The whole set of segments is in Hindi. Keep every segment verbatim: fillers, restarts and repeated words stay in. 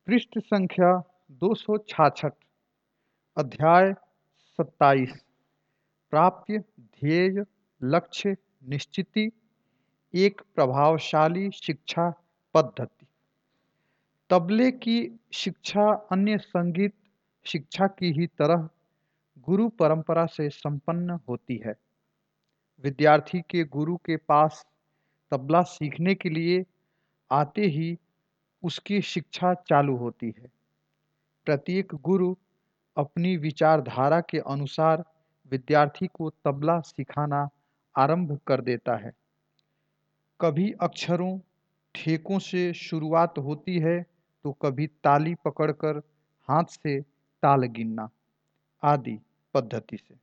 पृष्ठ संख्या दो सौ छियासठ। अध्याय सत्ताईस। प्राप्य ध्येय लक्ष्य निश्चिति एक प्रभावशाली शिक्षा पद्धति। तबले की शिक्षा अन्य संगीत शिक्षा की ही तरह गुरु परंपरा से संपन्न होती है। विद्यार्थी के गुरु के पास तबला सीखने के लिए आते ही उसकी शिक्षा चालू होती है। प्रत्येक गुरु अपनी विचारधारा के अनुसार विद्यार्थी को तबला सिखाना आरंभ कर देता है। कभी अक्षरों ठेकों से शुरुआत होती है तो कभी ताली पकड़कर हाथ से ताल गिनना आदि पद्धति से।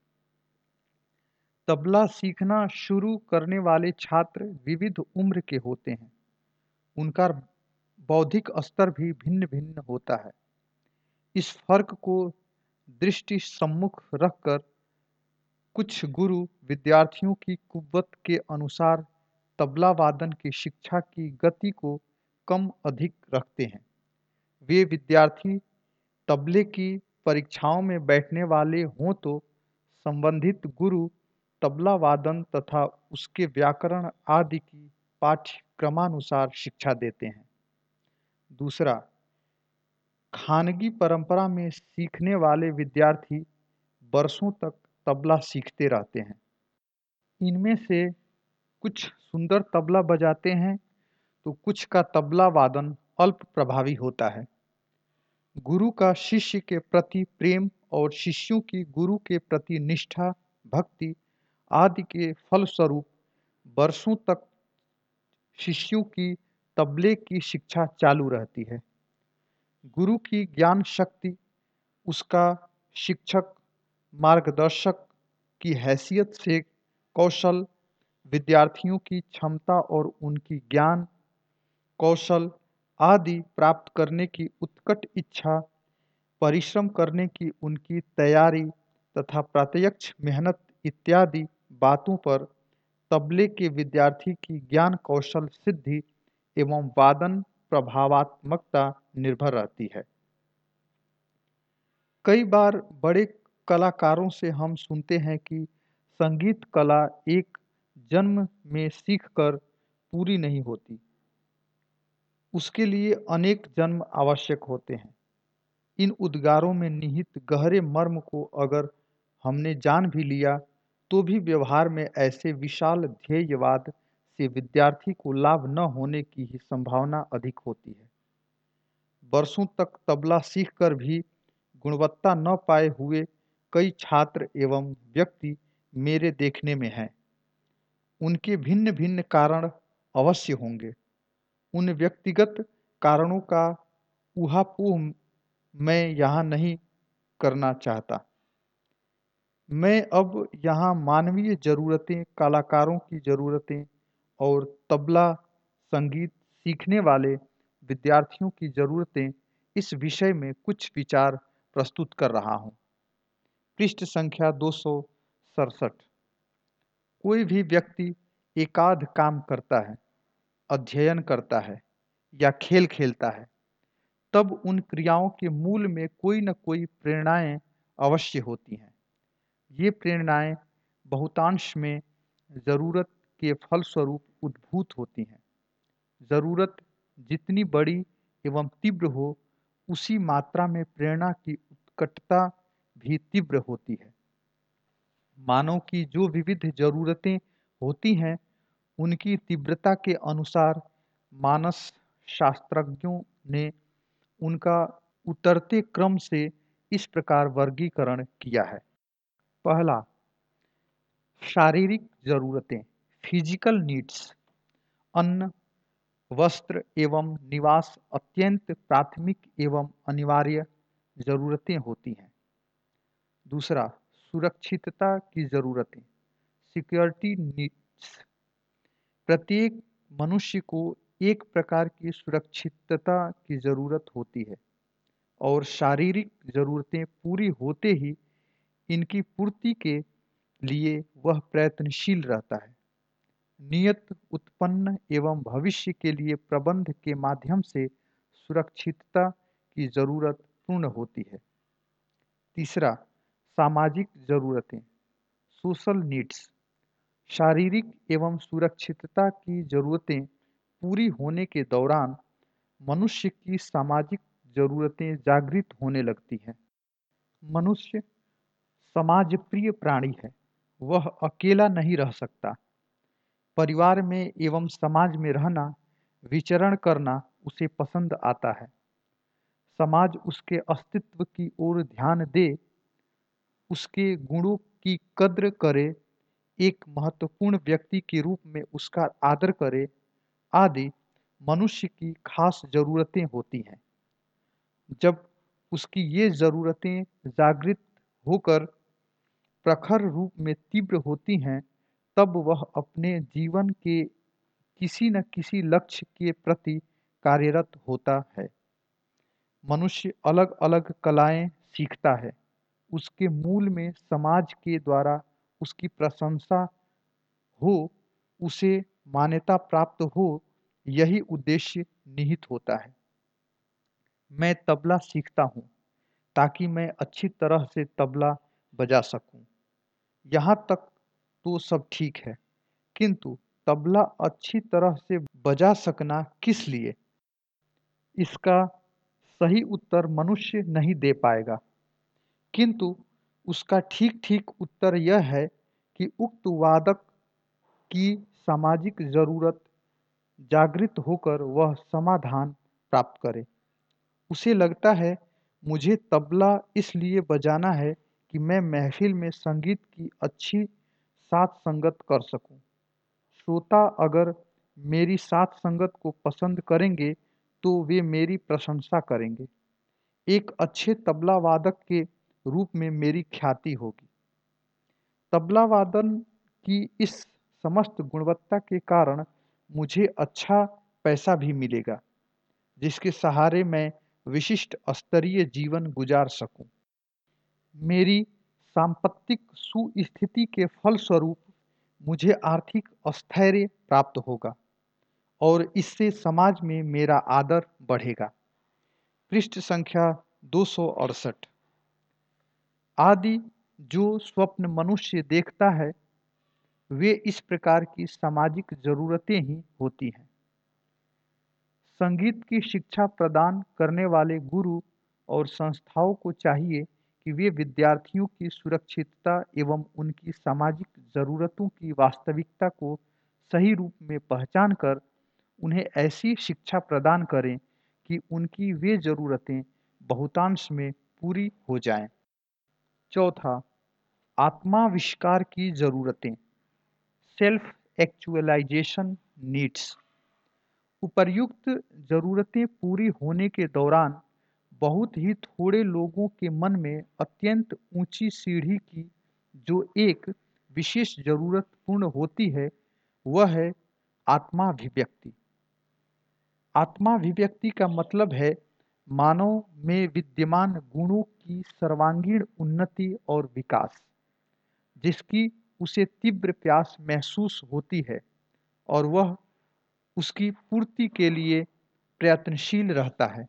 तबला सीखना शुरू करने वाले छात्र विविध उम्र के होते हैं। उनका बौद्धिक स्तर भी भिन्न भिन्न होता है। इस फर्क को दृष्टि सम्मुख रखकर कुछ गुरु विद्यार्थियों की कुव्वत के अनुसार तबला वादन की शिक्षा की गति को कम अधिक रखते हैं। वे विद्यार्थी तबले की परीक्षाओं में बैठने वाले हों तो संबंधित गुरु तबला वादन तथा उसके व्याकरण आदि की पाठ्यक्रमानुसार शिक्षा देते हैं। दूसरा, खानगी परंपरा में सीखने वाले विद्यार्थी वर्षों तक तबला सीखते रहते हैं। इनमें से कुछ सुंदर तबला बजाते हैं तो कुछ का तबला वादन अल्प प्रभावी होता है। गुरु का शिष्य के प्रति प्रेम और शिष्यों की गुरु के प्रति निष्ठा भक्ति आदि के फलस्वरूप वर्षों तक शिष्यों की तबले की शिक्षा चालू रहती है। गुरु की ज्ञान शक्ति उसका शिक्षक मार्गदर्शक की हैसियत से कौशल, विद्यार्थियों की क्षमता और उनकी ज्ञान कौशल आदि प्राप्त करने की उत्कट इच्छा, परिश्रम करने की उनकी तैयारी तथा प्रत्यक्ष मेहनत इत्यादि बातों पर तबले के विद्यार्थी की ज्ञान कौशल सिद्धि एवं वादन प्रभावात्मकता निर्भर रहती है। कई बार बड़े कलाकारों से हम सुनते हैं कि संगीत कला एक जन्म में सीखकर पूरी नहीं होती, उसके लिए अनेक जन्म आवश्यक होते हैं। इन उद्गारों में निहित गहरे मर्म को अगर हमने जान भी लिया तो भी व्यवहार में ऐसे विशाल ध्येयवाद से विद्यार्थी को लाभ न होने की ही संभावना अधिक होती है। वर्षों तक तबला सीखकर भी गुणवत्ता न पाए हुए कई छात्र एवं व्यक्ति मेरे देखने में हैं। उनके भिन्न भिन्न कारण अवश्य होंगे। उन व्यक्तिगत कारणों का ऊहापोह मैं यहाँ नहीं करना चाहता। मैं अब यहाँ मानवीय ज़रूरतें, कलाकारों की ज़रूरतें और तबला संगीत सीखने वाले विद्यार्थियों की ज़रूरतें इस विषय में कुछ विचार प्रस्तुत कर रहा हूँ। पृष्ठ संख्या दो सौ सड़सठ। कोई भी व्यक्ति एकाध काम करता है, अध्ययन करता है या खेल खेलता है, तब उन क्रियाओं के मूल में कोई न कोई प्रेरणाएं अवश्य होती हैं। ये प्रेरणाएं बहुतांश में ज़रूरत के फलस्वरूप उद्भूत होती हैं। ज़रूरत जितनी बड़ी एवं तीव्र हो, उसी मात्रा में प्रेरणा की उत्कटता भी तीव्र होती है। मानव की जो विविध ज़रूरतें होती हैं, उनकी तीव्रता के अनुसार मानस शास्त्रज्ञों ने उनका उतरते क्रम से इस प्रकार वर्गीकरण किया है। पहला, शारीरिक ज़रूरतें, फिजिकल नीड्स। अन्न, वस्त्र एवं निवास अत्यंत प्राथमिक एवं अनिवार्य ज़रूरतें होती हैं। दूसरा, सुरक्षितता की ज़रूरतें, सिक्योरिटी नीड्स। प्रत्येक मनुष्य को एक प्रकार की सुरक्षितता की ज़रूरत होती है और शारीरिक ज़रूरतें पूरी होते ही इनकी पूर्ति के लिए वह प्रयत्नशील रहता है। नियत उत्पन्न एवं भविष्य के लिए प्रबंध के माध्यम से सुरक्षितता की ज़रूरत पूर्ण होती है। तीसरा, सामाजिक ज़रूरतें, सोशल नीड्स। शारीरिक एवं सुरक्षितता की ज़रूरतें पूरी होने के दौरान मनुष्य की सामाजिक ज़रूरतें जागृत होने लगती हैं। मनुष्य समाजप्रिय प्राणी है, वह अकेला नहीं रह सकता। परिवार में एवं समाज में रहना, विचरण करना उसे पसंद आता है। समाज उसके अस्तित्व की ओर ध्यान दे, उसके गुणों की कद्र करे, एक महत्वपूर्ण व्यक्ति के रूप में उसका आदर करे, आदि मनुष्य की खास ज़रूरतें होती हैं। जब उसकी ये ज़रूरतें जागृत होकर प्रखर रूप में तीव्र होती हैं, तब वह अपने जीवन के किसी न किसी लक्ष्य के प्रति कार्यरत होता है। मनुष्य अलग अलग कलाएं सीखता है, उसके मूल में समाज के द्वारा उसकी प्रशंसा हो, उसे मान्यता प्राप्त हो, यही उद्देश्य निहित होता है। मैं तबला सीखता हूँ ताकि मैं अच्छी तरह से तबला बजा सकूं। यहाँ तक तो सब ठीक है, किंतु तबला अच्छी तरह से बजा सकना किस लिए? इसका सही उत्तर मनुष्य नहीं दे पाएगा, किंतु उसका ठीक ठीक उत्तर यह है कि उक्त वादक की सामाजिक ज़रूरत जागृत होकर वह समाधान प्राप्त करे। उसे लगता है, मुझे तबला इसलिए बजाना है कि मैं महफिल में संगीत की अच्छी साथ संगत कर सकूं। श्रोता अगर मेरी साथ संगत को पसंद करेंगे तो वे मेरी प्रशंसा करेंगे। एक अच्छे तबला वादक के रूप में मेरी ख्याति होगी। तबला वादन की इस समस्त गुणवत्ता के कारण मुझे अच्छा पैसा भी मिलेगा, जिसके सहारे मैं विशिष्ट स्तरीय जीवन गुजार सकूं। मेरी सांपत्तिक सुस्थिति के फलस्वरूप मुझे आर्थिक स्थैर्य प्राप्त होगा और इससे समाज में मेरा आदर बढ़ेगा। पृष्ठ संख्या दो सौ अड़सठ। आदि जो स्वप्न मनुष्य देखता है, वे इस प्रकार की सामाजिक जरूरतें ही होती हैं। संगीत की शिक्षा प्रदान करने वाले गुरु और संस्थाओं को चाहिए कि वे विद्यार्थियों की सुरक्षितता एवं उनकी सामाजिक ज़रूरतों की वास्तविकता को सही रूप में पहचान कर उन्हें ऐसी शिक्षा प्रदान करें कि उनकी वे ज़रूरतें बहुतांश में पूरी हो जाएं। चौथा, आत्माविष्कार की ज़रूरतें, सेल्फ एक्चुअलाइजेशन नीड्स। उपर्युक्त ज़रूरतें पूरी होने के दौरान बहुत ही थोड़े लोगों के मन में अत्यंत ऊंची सीढ़ी की जो एक विशेष ज़रूरत पूर्ण होती है, वह है आत्माभिव्यक्ति। आत्माभिव्यक्ति का मतलब है मानव में विद्यमान गुणों की सर्वांगीण उन्नति और विकास, जिसकी उसे तीव्र प्यास महसूस होती है और वह उसकी पूर्ति के लिए प्रयत्नशील रहता है।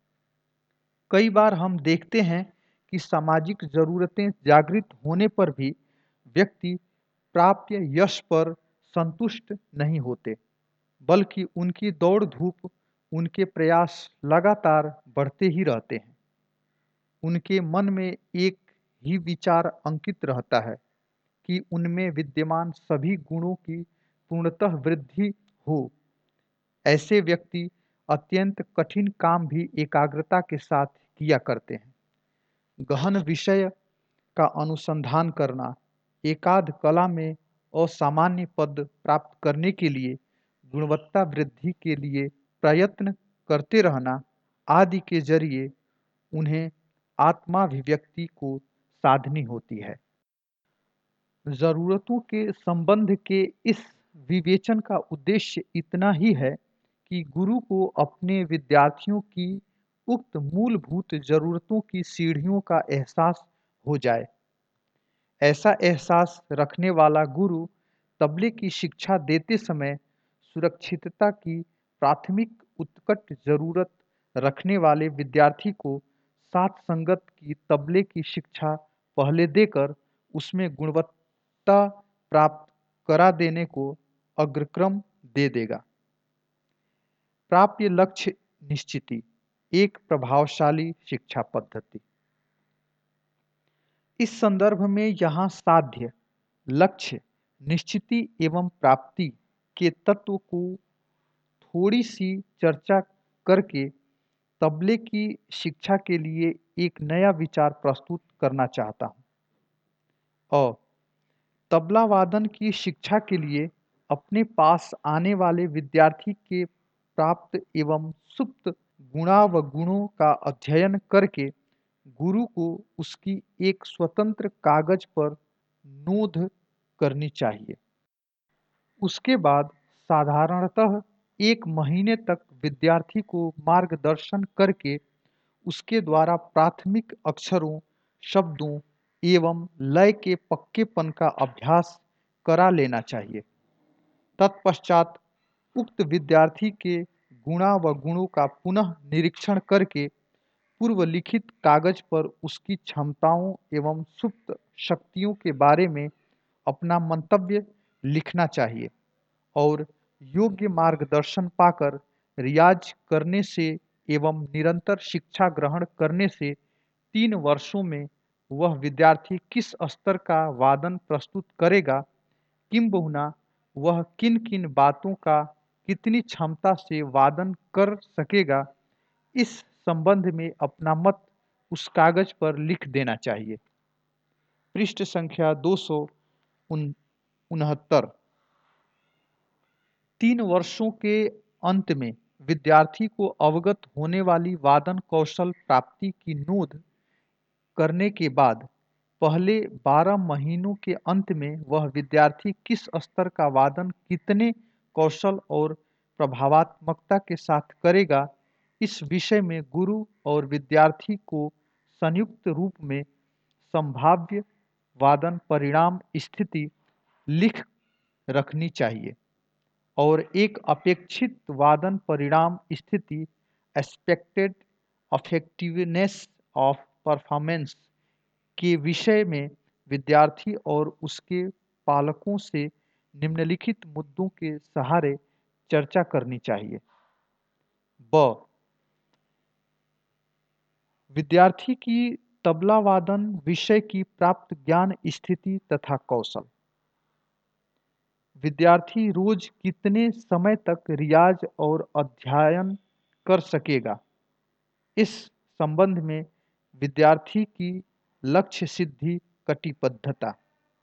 कई बार हम देखते हैं कि सामाजिक ज़रूरतें जागृत होने पर भी व्यक्ति प्राप्य यश पर संतुष्ट नहीं होते, बल्कि उनकी दौड़ धूप, उनके प्रयास लगातार बढ़ते ही रहते हैं। उनके मन में एक ही विचार अंकित रहता है कि उनमें विद्यमान सभी गुणों की पूर्णतः वृद्धि हो। ऐसे व्यक्ति अत्यंत कठिन काम भी एकाग्रता के साथ किया करते हैं। गहन विषय का अनुसंधान करना, एकाध कला में असामान्य पद प्राप्त करने के लिए गुणवत्ता वृद्धि के लिए प्रयत्न करते रहना आदि के जरिए उन्हें आत्माभिव्यक्ति को साधनी होती है। ज़रूरतों के संबंध के इस विवेचन का उद्देश्य इतना ही है कि गुरु को अपने विद्यार्थियों की उक्त मूलभूत ज़रूरतों की सीढ़ियों का एहसास हो जाए। ऐसा एहसास रखने वाला गुरु तबले की शिक्षा देते समय सुरक्षितता की प्राथमिक उत्कट ज़रूरत रखने वाले विद्यार्थी को सात संगत की तबले की शिक्षा पहले देकर उसमें गुणवत्ता प्राप्त करा देने को अग्रक्रम दे देगा। प्राप्य लक्ष्य निश्चिति एक प्रभावशाली शिक्षा पद्धति। इस संदर्भ में यहाँ साध्य, लक्ष्य, निश्चिति एवं प्राप्ति के तत्व को थोड़ी सी चर्चा करके तबले की शिक्षा के लिए एक नया विचार प्रस्तुत करना चाहता हूँ। और तबला वादन की शिक्षा के लिए अपने पास आने वाले विद्यार्थी के प्राप्त एवं सुप्त गुणावगुणों का अध्ययन करके गुरु को उसकी एक स्वतंत्र कागज पर नोंद करनी चाहिए। उसके बाद साधारणतः एक महीने तक विद्यार्थी को मार्गदर्शन करके उसके द्वारा प्राथमिक अक्षरों, शब्दों एवं लय के पक्केपन का अभ्यास करा लेना चाहिए। तत्पश्चात उक्त विद्यार्थी के गुणा व गुणों का पुनः निरीक्षण करके पूर्व लिखित कागज पर उसकी क्षमताओं एवं सुप्त शक्तियों के बारे में अपना मंतव्य लिखना चाहिए और योग्य मार्गदर्शन पाकर रियाज करने से एवं निरंतर शिक्षा ग्रहण करने से तीन वर्षों में वह विद्यार्थी किस स्तर का वादन प्रस्तुत करेगा, किंबहुना वह किन किन बातों का कितनी क्षमता से वादन कर सकेगा, इस संबंध में अपना मत उस कागज पर लिख देना चाहिए। पृष्ठ संख्या दो सौ उनहत्तर। तीन वर्षों के अंत में विद्यार्थी को अवगत होने वाली वादन कौशल प्राप्ति की नोंद करने के बाद पहले बारह महीनों के अंत में वह विद्यार्थी किस स्तर का वादन कितने कौशल और प्रभावात्मकता के साथ करेगा, इस विषय में गुरु और विद्यार्थी को संयुक्त रूप में संभाव्य वादन परिणाम स्थिति लिख रखनी चाहिए और एक अपेक्षित वादन परिणाम स्थिति एक्सपेक्टेड इफेक्टिवनेस ऑफ परफॉर्मेंस के विषय में विद्यार्थी और उसके पालकों से निम्नलिखित मुद्दों के सहारे चर्चा करनी चाहिए। ब विद्यार्थी की तबला वादन विषय की प्राप्त ज्ञान स्थिति तथा कौशल। विद्यार्थी रोज कितने समय तक रियाज और अध्ययन कर सकेगा, इस संबंध में विद्यार्थी की लक्ष्य सिद्धि कटिबद्धता।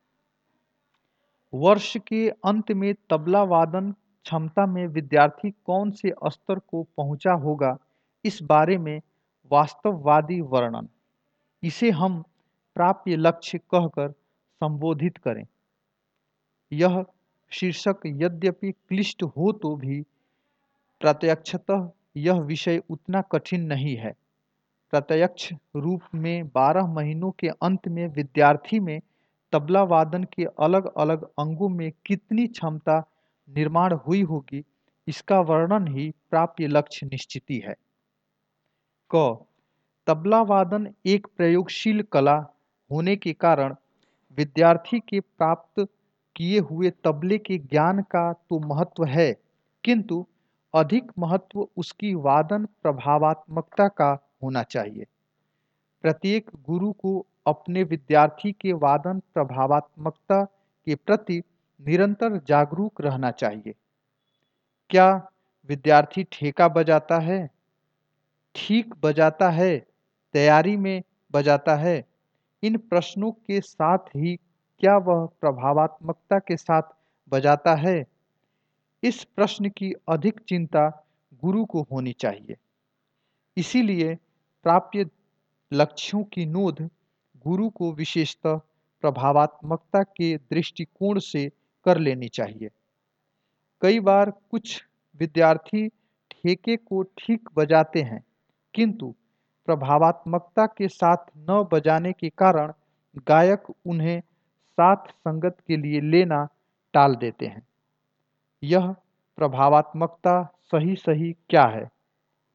वर्ष के अंत में तबला वादन क्षमता में विद्यार्थी कौन से स्तर को पहुंचा होगा, इस बारे में वास्तववादी वर्णन, इसे हम प्राप्य लक्ष्य कहकर संबोधित करें। यह शीर्षक यद्यपि क्लिष्ट हो तो भी प्रत्यक्षतः यह विषय उतना कठिन नहीं है। प्रत्यक्ष रूप में बारह महीनों के अंत में विद्यार्थी में तबला वादन के अलग अलग अंगों में कितनी क्षमता निर्माण हुई होगी, इसका वर्णन ही प्राप्य लक्ष्य निश्चिति है। क तबला वादन एक प्रयोगशील कला होने के कारण विद्यार्थी के प्राप्त किए हुए तबले के ज्ञान का तो महत्व है, किंतु अधिक महत्व उसकी वादन प्रभावात्मकता का होना चाहिए। प्रत्येक गुरु को अपने विद्यार्थी के वादन प्रभावात्मकता के प्रति निरंतर जागरूक रहना चाहिए। क्या विद्यार्थी ठेका बजाता है, ठीक बजाता है, तैयारी में बजाता है? इन प्रश्नों के साथ ही क्या वह प्रभावात्मकता के साथ बजाता है? इस प्रश्न की अधिक चिंता गुरु को होनी चाहिए। इसीलिए प्राप्य लक्ष्यों की नोंद गुरु को विशेषतः प्रभावात्मकता के दृष्टिकोण से कर लेनी चाहिए। कई बार कुछ विद्यार्थी ठेके को ठीक बजाते हैं, किंतु प्रभावात्मकता के साथ न बजाने के कारण गायक उन्हें साथ संगत के लिए लेना टाल देते हैं। यह प्रभावात्मकता सही सही क्या है?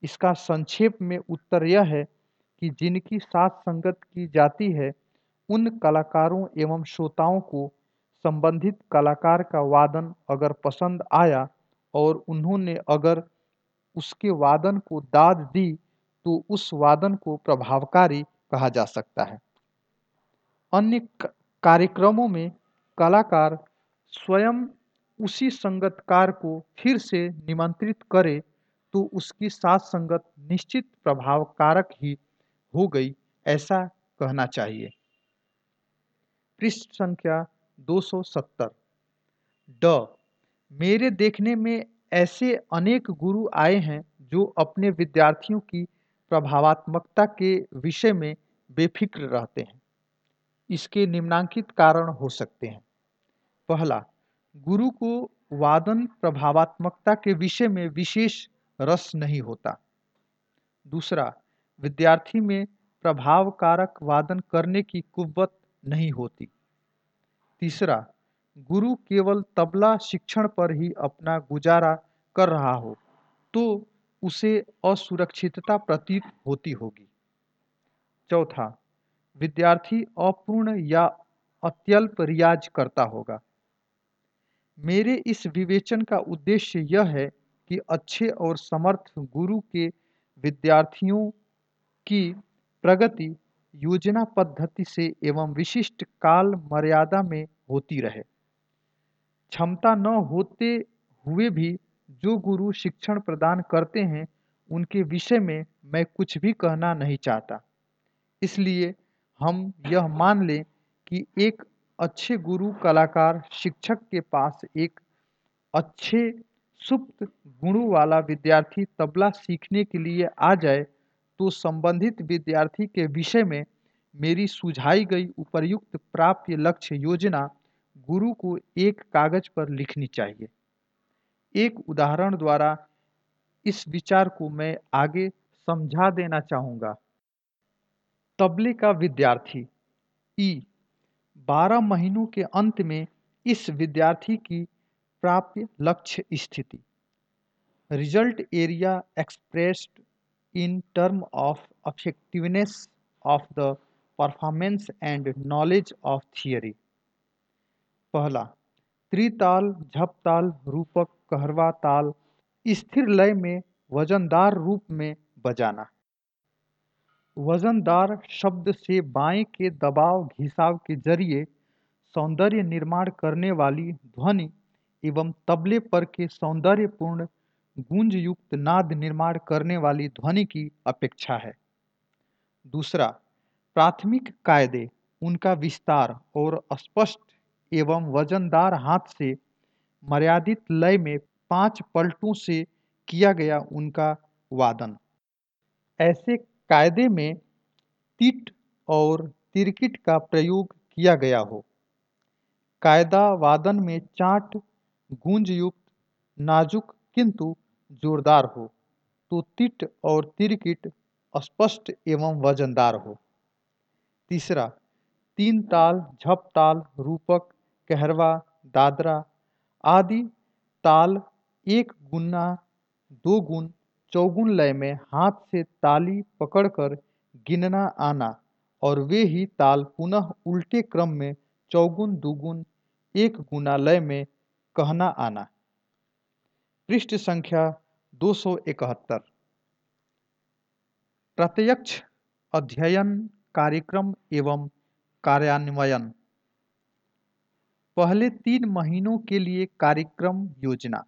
इसका संक्षेप में उत्तर यह है कि जिनकी साथ संगत की जाती है, उन कलाकारों एवं श्रोताओं को संबंधित कलाकार का वादन अगर पसंद आया और उन्होंने अगर उसके वादन को दाद दी, तो उस वादन को प्रभावकारी कहा जा सकता है। अन्य कार्यक्रमों में कलाकार स्वयं उसी संगतकार को फिर से निमंत्रित करे तो उसकी साथ संगत निश्चित प्रभावकारक ही हो गई, ऐसा कहना चाहिए। पृष्ठ संख्या दो सौ सत्तर। ड मेरे देखने में ऐसे अनेक गुरु आए हैं जो अपने विद्यार्थियों की प्रभावात्मकता के विषय में बेफिक्र रहते हैं। इसके निम्नांकित कारण हो सकते हैं। पहला, गुरु को वादन प्रभावात्मकता के विषय में विशेष रस नहीं होता। दूसरा, विद्यार्थी में प्रभावकारक वादन करने की कुव्वत नहीं होती। तीसरा, गुरु केवल तबला शिक्षण पर ही अपना गुजारा कर रहा हो तो उसे असुरक्षितता प्रतीत होती होगी। चौथा, विद्यार्थी अपूर्ण या अत्यल्प रियाज करता होगा। मेरे इस विवेचन का उद्देश्य यह है कि अच्छे और समर्थ गुरु के विद्यार्थियों की प्रगति योजना पद्धति से एवं विशिष्ट काल मर्यादा में होती रहे। क्षमता न होते हुए भी जो गुरु शिक्षण प्रदान करते हैं, उनके विषय में मैं कुछ भी कहना नहीं चाहता। इसलिए हम यह मान लें कि एक अच्छे गुरु कलाकार शिक्षक के पास एक अच्छे सुप्त गुणों वाला विद्यार्थी तबला सीखने के लिए आ जाए तो संबंधित विद्यार्थी के विषय में मेरी सुझाई गई उपर्युक्त प्राप्य लक्ष्य योजना गुरु को एक कागज पर लिखनी चाहिए। एक उदाहरण द्वारा इस विचार को मैं आगे समझा देना चाहूँगा। तबले का विद्यार्थी ई बारह महीनों के अंत में इस विद्यार्थी की प्राप्य लक्ष्य स्थिति, result area expressed in term of effectiveness of the performance and knowledge of theory. पहला, त्रिताल, झपताल, रूपक, कहरवा ताल स्थिर लय में वजनदार रूप में बजाना। वजनदार शब्द से बाएं के दबाव घिसाव के जरिए सौंदर्य निर्माण करने वाली ध्वनि एवं तबले पर के सौंदर्यपूर्ण गूंज युक्त नाद निर्माण करने वाली ध्वनि की अपेक्षा है। दूसरा, प्राथमिक कायदे, उनका विस्तार और स्पष्ट एवं वजनदार हाथ से मर्यादित लय में पांच पलटों से किया गया उनका वादन। ऐसे कायदे में तिट और तिरकिट का प्रयोग किया गया हो। कायदा वादन में चाट गूंज युक्त नाजुक किंतु जोरदार हो तो तिट और तिरकिट स्पष्ट एवं वजनदार हो। तीसरा, तीन ताल, झप ताल, रूपक, कहरवा, दादरा आदि ताल एक गुना दो गुण चौगुन लय में हाथ से ताली पकड़कर गिनना आना और वे ही ताल पुनः उल्टे क्रम में चौगुन दुगुन एक गुना लय में कहना आना। पृष्ठ संख्या दो सौ इकहत्तर। प्रत्यक्ष अध्ययन कार्यक्रम एवं कार्यान्वयन। पहले तीन महीनों के लिए कार्यक्रम योजना।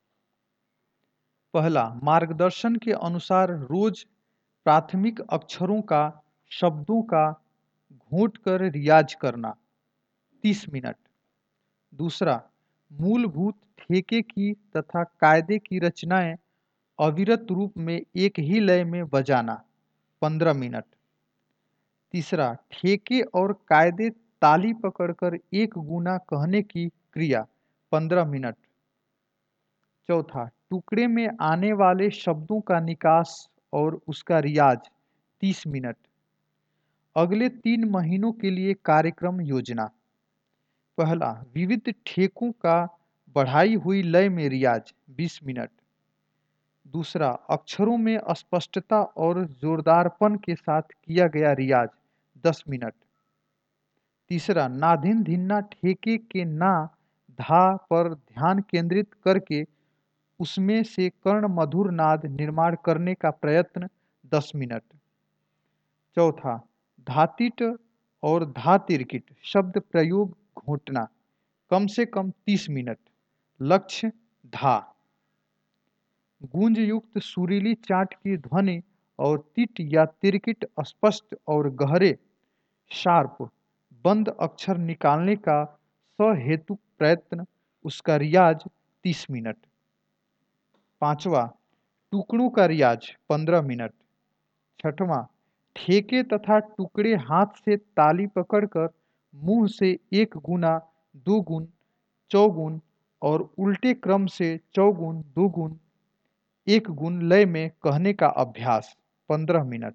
पहला, मार्गदर्शन के अनुसार रोज प्राथमिक अक्षरों का शब्दों का घोट कर रियाज करना तीस मिनट। दूसरा, मूलभूत ठेके की तथा कायदे की रचनाएं अविरत रूप में एक ही लय में बजाना पंद्रह मिनट। तीसरा, ठेके और कायदे ताली पकड़कर एक गुना कहने की क्रिया पंद्रह मिनट। चौथा, टुकड़े में आने वाले शब्दों का निकास और उसका रियाज तीस मिनट। अगले तीन महीनों के लिए कार्यक्रम योजना। पहला, विविध ठेकों का बढ़ाई हुई लय में रियाज बीस मिनट। दूसरा, अक्षरों में स्पष्टता और जोरदारपन के साथ किया गया रियाज दस मिनट। तीसरा, नाधिन धिन्ना ठेके के ना धा पर ध्यान केंद्रित करके उसमें से कर्ण मधुर नाद निर्माण करने का प्रयत्न दस मिनट। चौथा, धातिट और धातिरकिट शब्द प्रयोग घोटना कम से कम तीस मिनट। लक्ष्य धा। गूंज युक्त सुरीली चाट की ध्वनि और तिट या तिरकिट स्पष्ट और गहरे शार्प बंद अक्षर निकालने का सहेतुक प्रयत्न, उसका रियाज तीस मिनट। पांचवा, टुकड़ों का रियाज पंद्रह मिनट। छठवां, ठेके तथा टुकड़े हाथ से ताली पकड़कर मुंह से एक गुना, दो गुण, चौगुन और उल्टे क्रम से चौगुन, दो गुण, एक गुण लय में कहने का अभ्यास पंद्रह मिनट।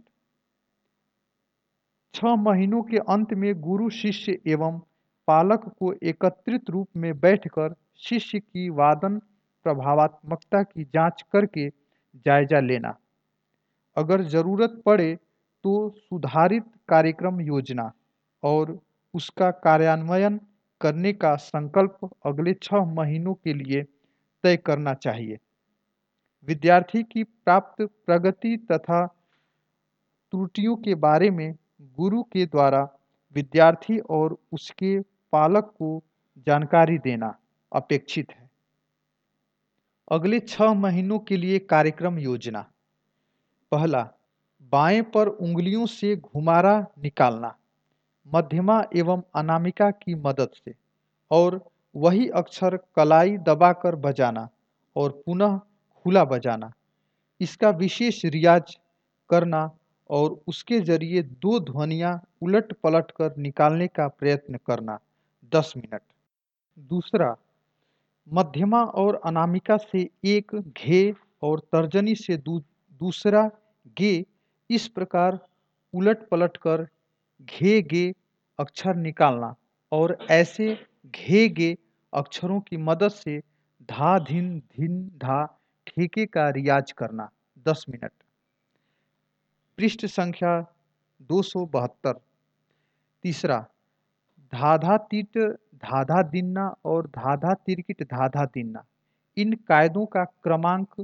छह महीनों के अंत में गुरु शिष्य एवं पालक को एकत्रित रूप में बैठकर शिष्य की वादन प्रभावात्मकता की जांच करके जायजा लेना। अगर जरूरत पड़े तो सुधारित कार्यक्रम योजना और उसका कार्यान्वयन करने का संकल्प अगले छह महीनों के लिए तय करना चाहिए। विद्यार्थी की प्राप्त प्रगति तथा त्रुटियों के बारे में गुरु के द्वारा विद्यार्थी और उसके पालक को जानकारी देना अपेक्षित है। अगले छह महीनों के लिए कार्यक्रम योजना। पहला, बाएं पर उंगलियों से घुमारा निकालना मध्यमा एवं अनामिका की मदद से और वही अक्षर कलाई दबाकर बजाना और पुनः खुला बजाना। इसका विशेष रियाज करना और उसके जरिए दो ध्वनियाँ उलट पलट कर निकालने का प्रयत्न करना दस मिनट। दूसरा, मध्यमा और अनामिका से एक घे और तर्जनी से दू, दूसरा गे इस प्रकार उलट पलट कर घे गे अक्षर निकालना और ऐसे घे गे अक्षरों की मदद से धा धिन धिन धा ठेके का रियाज करना दस मिनट। पृष्ठ संख्या दो सौ बहत्तर। तीसरा, धाधा तीट धाधा दिन्ना और धाधा तिरकिट धाधा दिन्ना इन कायदों का क्रमांक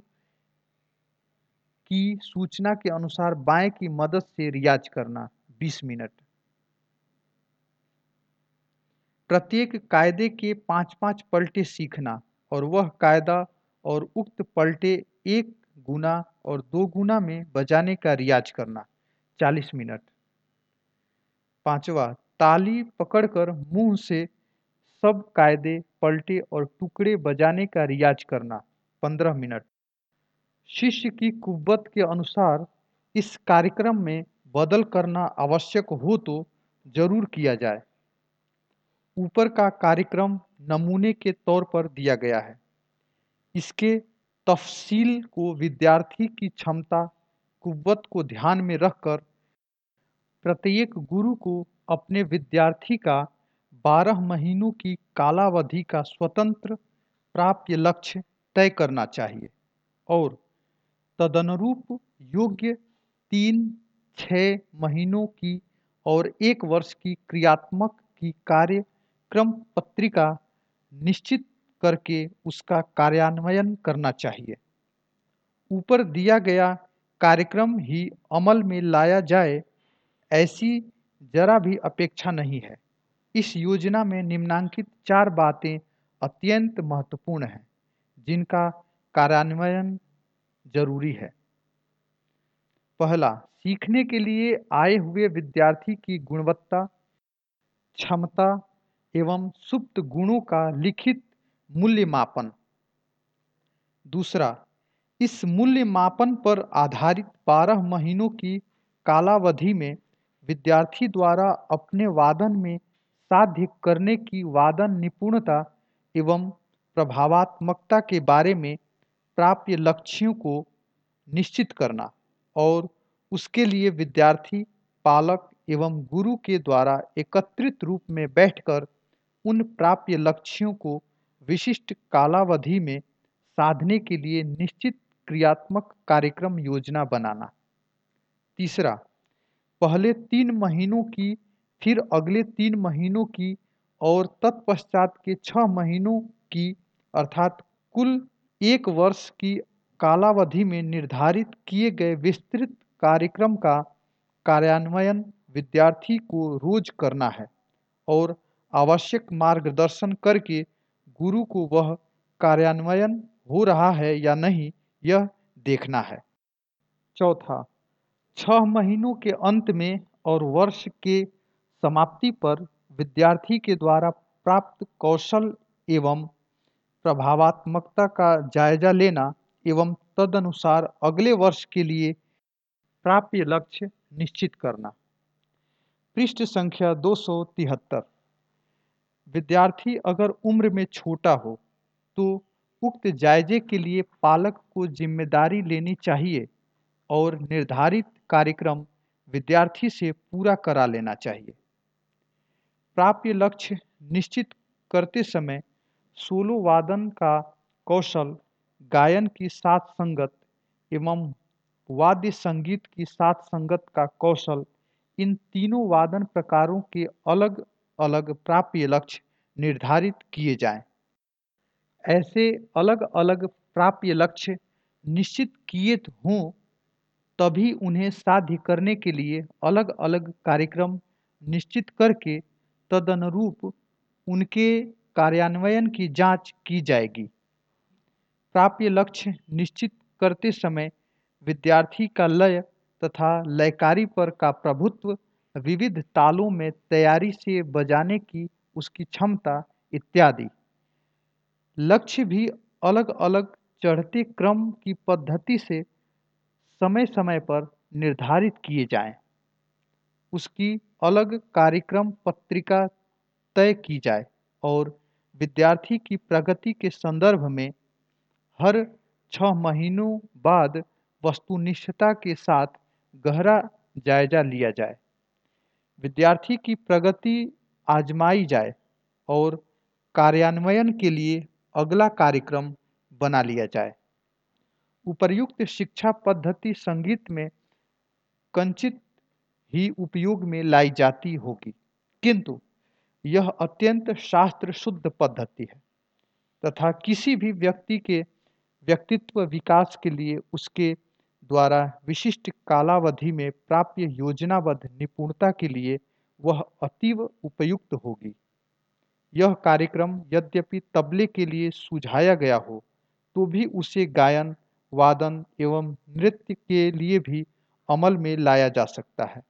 की सूचना के अनुसार बाएं की मदद से रियाज करना बीस मिनट। प्रत्येक कायदे के पांच पांच पलटे सीखना और वह कायदा और उक्त पलटे एक गुना और दो गुना में बजाने का रियाज करना चालीस मिनट। पांचवा, ताली पकड़कर मुंह से सब कायदे पलटे और टुकड़े बजाने का रियाज करना पंद्रह मिनट। शिष्य की कुव्वत के अनुसार इस कार्यक्रम में बदल करना आवश्यक हो तो जरूर किया जाए। ऊपर का कार्यक्रम नमूने के तौर पर दिया गया है। इसके तफसील को विद्यार्थी की क्षमता कुव्वत को ध्यान में रखकर प्रत्येक गुरु को अपने विद्यार्थी का बारह महीनों की कालावधि का स्वतंत्र प्राप्य लक्ष्य तय करना चाहिए और तदनुरूप योग्य तीन, छः महीनों की और एक वर्ष की क्रियात्मक की कार्यक्रम पत्रिका निश्चित करके उसका कार्यान्वयन करना चाहिए। ऊपर दिया गया कार्यक्रम ही अमल में लाया जाए ऐसी जरा भी अपेक्षा नहीं है। इस योजना में निम्नांकित चार बातें अत्यंत महत्वपूर्ण हैं जिनका कार्यान्वयन जरूरी है। पहला, सीखने के लिए आए हुए विद्यार्थी की गुणवत्ता, क्षमता एवं सुप्त गुणों का लिखित मूल्यमापन। दूसरा, इस मूल्यमापन पर आधारित बारह महीनों की कालावधि में विद्यार्थी द्वारा अपने वादन में साध्य करने की वादन निपुणता एवं प्रभावात्मकता के बारे में प्राप्य लक्ष्यों को निश्चित करना और उसके लिए विद्यार्थी, पालक एवं गुरु के द्वारा एकत्रित रूप में बैठकर उन प्राप्य लक्ष्यों को विशिष्ट कालावधि में साधने के लिए निश्चित प्रतिक्रियात्मक कार्यक्रम योजना बनाना। तीसरा, पहले तीन महीनों की, फिर अगले तीन महीनों की और तत्पश्चात के छह महीनों की, अर्थात कुल एक वर्ष की कालावधि में निर्धारित किए गए विस्तृत कार्यक्रम का कार्यान्वयन विद्यार्थी को रोज करना है और आवश्यक मार्गदर्शन करके गुरु को वह कार्यान्वयन हो रहा है या नहीं यह देखना है। चौथा, छह महीनों के अंत में और वर्ष के समाप्ति पर विद्यार्थी के द्वारा प्राप्त कौशल एवं प्रभावात्मकता का जायजा लेना एवं तदनुसार अगले वर्ष के लिए प्राप्य लक्ष्य निश्चित करना। पृष्ठ संख्या दो सौ तिहत्तर। विद्यार्थी अगर उम्र में छोटा हो तो उक्त जायजे के लिए पालक को जिम्मेदारी लेनी चाहिए और निर्धारित कार्यक्रम विद्यार्थी से पूरा करा लेना चाहिए। प्राप्य लक्ष्य निश्चित करते समय सोलो वादन का कौशल, गायन की साथ संगत एवं वाद्य संगीत की साथ संगत का कौशल, इन तीनों वादन प्रकारों के अलग अलग प्राप्य लक्ष्य निर्धारित किए जाएं। ऐसे अलग अलग प्राप्य लक्ष्य निश्चित किए हों तभी उन्हें साध्य करने के लिए अलग अलग कार्यक्रम निश्चित करके तदनुरूप उनके कार्यान्वयन की जांच की जाएगी। प्राप्य लक्ष्य निश्चित करते समय विद्यार्थी का लय तथा लयकारी पर का प्रभुत्व, विविध तालों में तैयारी से बजाने की उसकी क्षमता इत्यादि लक्ष्य भी अलग अलग चढ़ते क्रम की पद्धति से समय समय पर निर्धारित किए जाएं। उसकी अलग कार्यक्रम पत्रिका तय की जाए और विद्यार्थी की प्रगति के संदर्भ में हर छह महीनों बाद वस्तुनिष्ठता के साथ गहरा जायजा लिया जाए। विद्यार्थी की प्रगति आजमाई जाए और कार्यान्वयन के लिए अगला कार्यक्रम बना लिया जाए। उपर्युक्त शिक्षा पद्धति संगीत में कंचित ही उपयोग में लाई जाती होगी, किंतु यह अत्यंत शास्त्र शुद्ध पद्धति है तथा किसी भी व्यक्ति के व्यक्तित्व विकास के लिए उसके द्वारा विशिष्ट कालावधि में प्राप्य योजनाबद्ध निपुणता के लिए वह अतीव उपयुक्त होगी। यह कार्यक्रम यद्यपि तबले के लिए सुझाया गया हो तो भी उसे गायन, वादन एवं नृत्य के लिए भी अमल में लाया जा सकता है।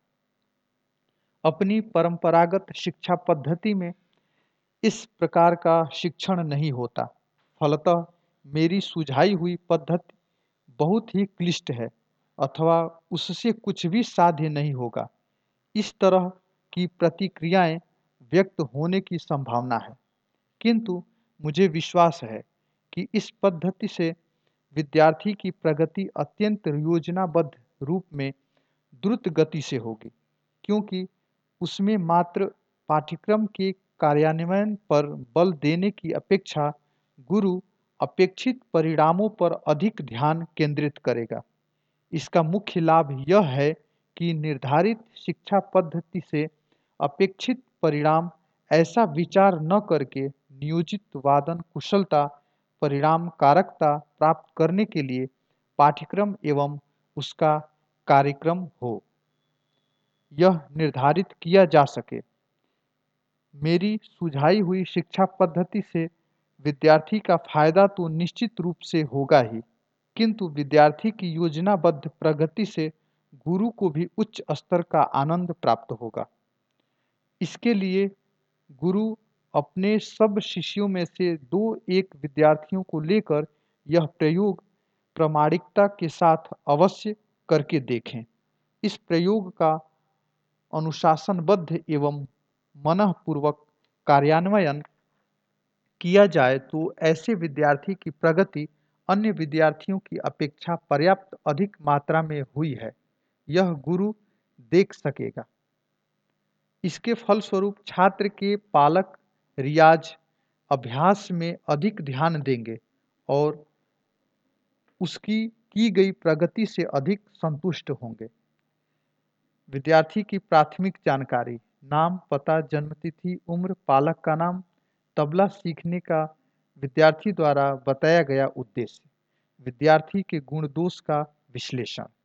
अपनी परंपरागत शिक्षा पद्धति में इस प्रकार का शिक्षण नहीं होता, फलतः मेरी सुझाई हुई पद्धति बहुत ही क्लिष्ट है अथवा उससे कुछ भी साध्य नहीं होगा। इस तरह की प्रतिक्रियाएं व्यक्त होने की संभावना है, किंतु मुझे विश्वास है कि इस पद्धति से विद्यार्थी की प्रगति अत्यंत योजनाबद्ध रूप में द्रुत गति से होगी, क्योंकि उसमें मात्र पाठ्यक्रम के कार्यान्वयन पर बल देने की अपेक्षा गुरु अपेक्षित परिणामों पर अधिक ध्यान केंद्रित करेगा। इसका मुख्य लाभ यह है कि निर्धारित शिक्षा पद्धति से अपेक्षित परिणाम ऐसा विचार न करके नियोजित वादन कुशलता, परिणाम कारकता प्राप्त करने के लिए पाठ्यक्रम एवं उसका कार्यक्रम हो, यह निर्धारित किया जा सके। मेरी सुझाई हुई शिक्षा पद्धति से विद्यार्थी का फायदा तो निश्चित रूप से होगा ही, किंतु विद्यार्थी की योजनाबद्ध प्रगति से गुरु को भी उच्च स्तर का आनंद प्राप्त होगा। इसके लिए गुरु अपने सब शिष्यों में से दो एक विद्यार्थियों को लेकर यह प्रयोग प्रामाणिकता के साथ अवश्य करके देखें। इस प्रयोग का अनुशासनबद्ध एवं मनःपूर्वक कार्यान्वयन किया जाए तो ऐसे विद्यार्थी की प्रगति अन्य विद्यार्थियों की अपेक्षा पर्याप्त अधिक मात्रा में हुई है, यह गुरु देख सकेगा। इसके फलस्वरूप छात्र के पालक रियाज अभ्यास में अधिक ध्यान देंगे और उसकी की गई प्रगति से अधिक संतुष्ट होंगे। विद्यार्थी की प्राथमिक जानकारी, नाम, पता, जन्मतिथि, उम्र, पालक का नाम, तबला सीखने का विद्यार्थी द्वारा बताया गया उद्देश्य, विद्यार्थी के गुण दोष का विश्लेषण।